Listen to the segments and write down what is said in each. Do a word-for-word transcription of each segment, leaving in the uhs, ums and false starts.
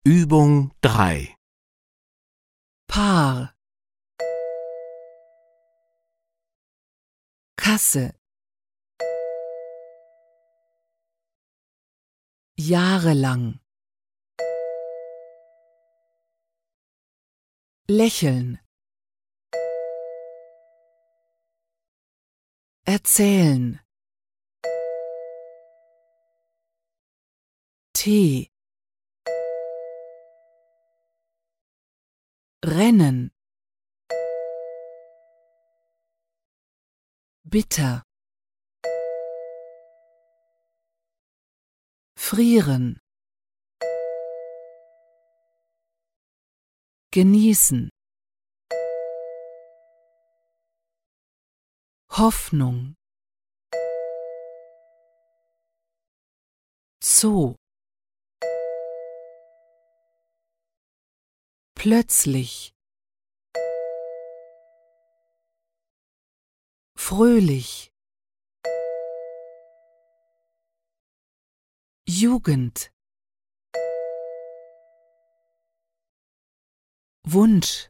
Übung drei. Paar. Kasse. Jahrelang. Lächeln. Erzählen. Tee. Rennen. Bitter. Frieren. Genießen. Hoffnung. Zoo. Plötzlich. Fröhlich. Jugend. Wunsch.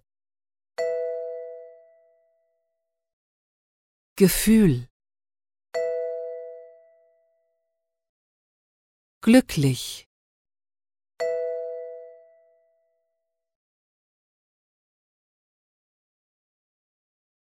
Gefühl. Glücklich.